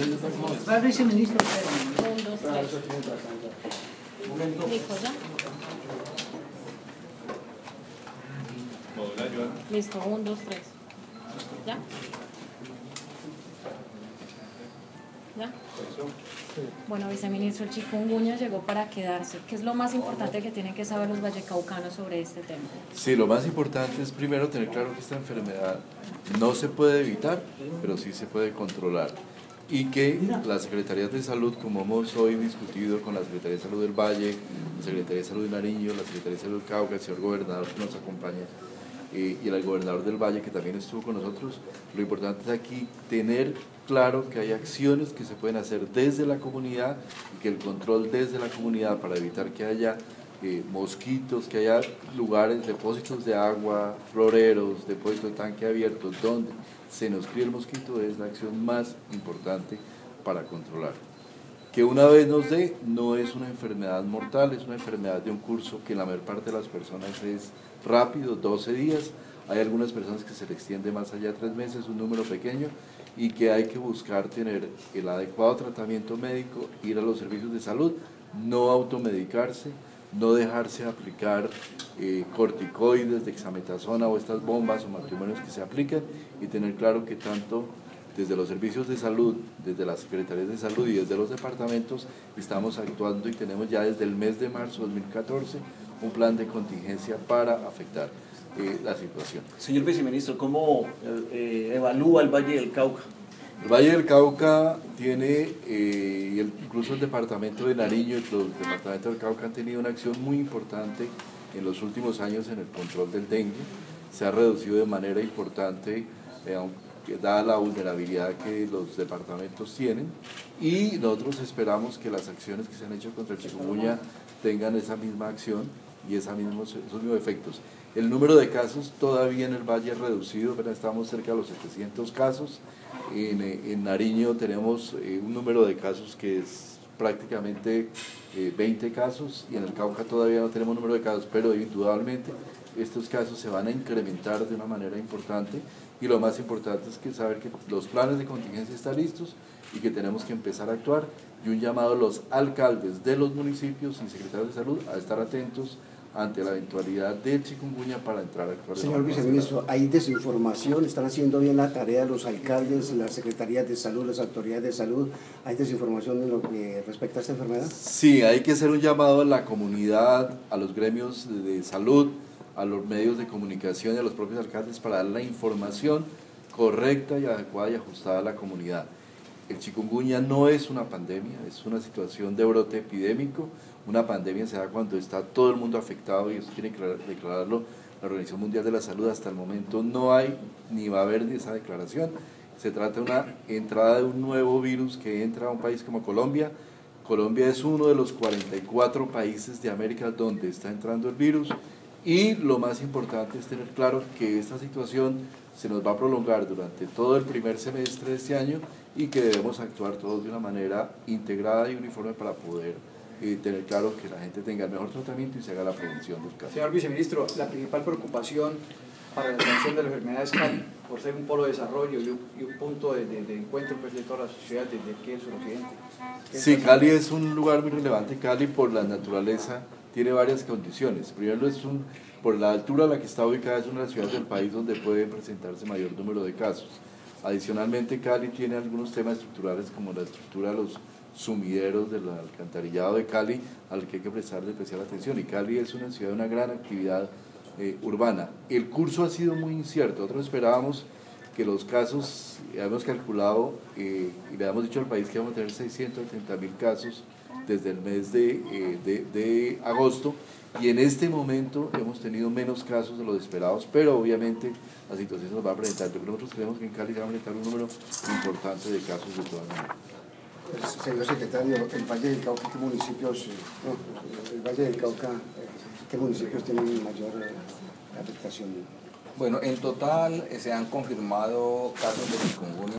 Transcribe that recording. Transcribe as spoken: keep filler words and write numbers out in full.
Va el viceministro. Un, dos, tres. Listo, ¿ya? Listo, un, dos, tres. ¿Ya? ¿Ya? Bueno, viceministro, el chikungunya llegó para quedarse. ¿Qué es lo más importante que tienen que saber los vallecaucanos sobre este tema? Sí, lo más importante es primero tener claro que esta enfermedad no se puede evitar, pero sí se puede controlar. Y que las secretarías de salud, como hemos hoy discutido con la Secretaría de Salud del Valle, la Secretaría de Salud de Nariño, la Secretaría de Salud del Cauca, el señor gobernador que nos acompaña, eh, y el gobernador del Valle que también estuvo con nosotros, lo importante es aquí tener claro que hay acciones que se pueden hacer desde la comunidad y que el control desde la comunidad para evitar que haya eh, mosquitos, que haya lugares, depósitos de agua, floreros, depósitos de tanque abiertos, donde se nos cría el mosquito es la acción más importante para controlar. Que una vez nos dé, no es una enfermedad mortal, es una enfermedad de un curso que en la mayor parte de las personas es rápido, doce días, hay algunas personas que se le extiende más allá de tres meses, un número pequeño, y que hay que buscar tener el adecuado tratamiento médico, ir a los servicios de salud, no automedicarse, no dejarse aplicar eh, corticoides, dexametasona o estas bombas o matrimonios que se aplican, y tener claro que tanto desde los servicios de salud, desde las secretarías de salud y desde los departamentos estamos actuando y tenemos ya desde el mes de marzo de dos mil catorce un plan de contingencia para afectar eh, la situación. Señor viceministro, ¿cómo eh, evalúa el Valle del Cauca? El Valle del Cauca tiene, eh, y el, incluso el departamento de Nariño y los departamentos del Cauca han tenido una acción muy importante en los últimos años en el control del dengue. Se ha reducido de manera importante, eh, dada la vulnerabilidad que los departamentos tienen, y nosotros esperamos que las acciones que se han hecho contra el chikungunya tengan esa misma acción y esa mismos, esos mismos efectos. El número de casos todavía en el Valle es reducido, pero estamos cerca de los setecientos casos. En, en Nariño tenemos eh, un número de casos que es prácticamente eh, veinte casos, y en el Cauca todavía no tenemos número de casos, pero indudablemente estos casos se van a incrementar de una manera importante, y lo más importante es que saber que los planes de contingencia están listos y que tenemos que empezar a actuar, y un llamado a los alcaldes de los municipios y secretarios de salud a estar atentos ante la eventualidad del chikungunya para entrar a actuar. Señor viceministro, ¿hay desinformación? ¿Están haciendo bien la tarea los alcaldes, las secretarías de salud, las autoridades de salud? ¿Hay desinformación en lo que respecta a esta enfermedad? Sí, hay que hacer un llamado a la comunidad, a los gremios de salud, a los medios de comunicación y a los propios alcaldes para dar la información correcta y adecuada y ajustada a la comunidad. El chikungunya no es una pandemia, es una situación de brote epidémico. Una pandemia se da cuando está todo el mundo afectado, y eso tiene que declararlo la Organización Mundial de la Salud. Hasta el momento no hay ni va a haber esa declaración. Se trata de una entrada de un nuevo virus que entra a un país como Colombia. Colombia es uno de los cuarenta y cuatro países de América donde está entrando el virus, y lo más importante es tener claro que esta situación se nos va a prolongar durante todo el primer semestre de este año, y que debemos actuar todos de una manera integrada y uniforme para poder eh, tener claro que la gente tenga el mejor tratamiento y se haga la prevención del caso. Señor viceministro, la principal preocupación para la atención de la enfermedad es Cali, por ser un polo de desarrollo y un, y un punto de, de, de encuentro pues, de todas las sociedades desde aquí el suroccidente. Sí, Cali es un lugar muy relevante. Cali, por la naturaleza, tiene varias condiciones. Primero, es un, por la altura a la que está ubicada, es una de las ciudades del país donde puede presentarse mayor número de casos. Adicionalmente, Cali tiene algunos temas estructurales, como la estructura de los sumideros del alcantarillado de Cali, al que hay que prestarle especial atención, y Cali es una ciudad de una gran actividad eh, urbana. El curso ha sido muy incierto. Nosotros esperábamos que los casos, habíamos calculado eh, y le habíamos dicho al país que íbamos a tener seiscientos setenta mil casos desde el mes de, eh, de, de agosto, y en este momento hemos tenido menos casos de los esperados, pero obviamente la situación se nos va a presentar. Pero nosotros creemos que en Cali se va a presentar un número importante de casos de todas maneras. Pues, señor secretario, el Valle del Cauca, ¿qué municipios, no, el Valle del Cauca, qué municipios tienen mayor afectación? Bueno, en total se han confirmado casos de chikungunya